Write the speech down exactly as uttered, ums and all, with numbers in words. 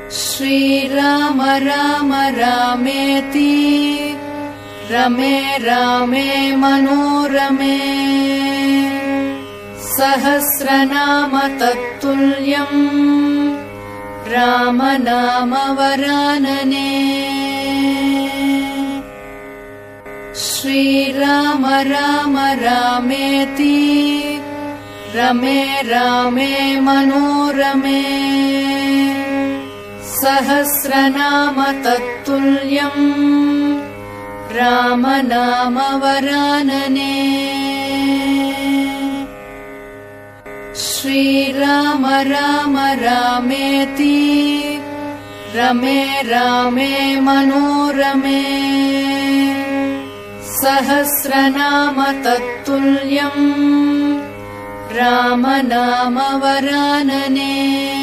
श्रीराम राम रामेति रमे रामे मनोरमे सहस्रनाम तत्तुल्यम् राम नाम वरानने। श्रीराम राम रामेति रमे रामे मनोरमे सहस्रनाम तत्तुल्यम् राम नाम वरानने। श्रीराम राम रामेति रमे रामे मनोरमे सहस्रनाम तत्तुल्यम् राम नाम वरानने।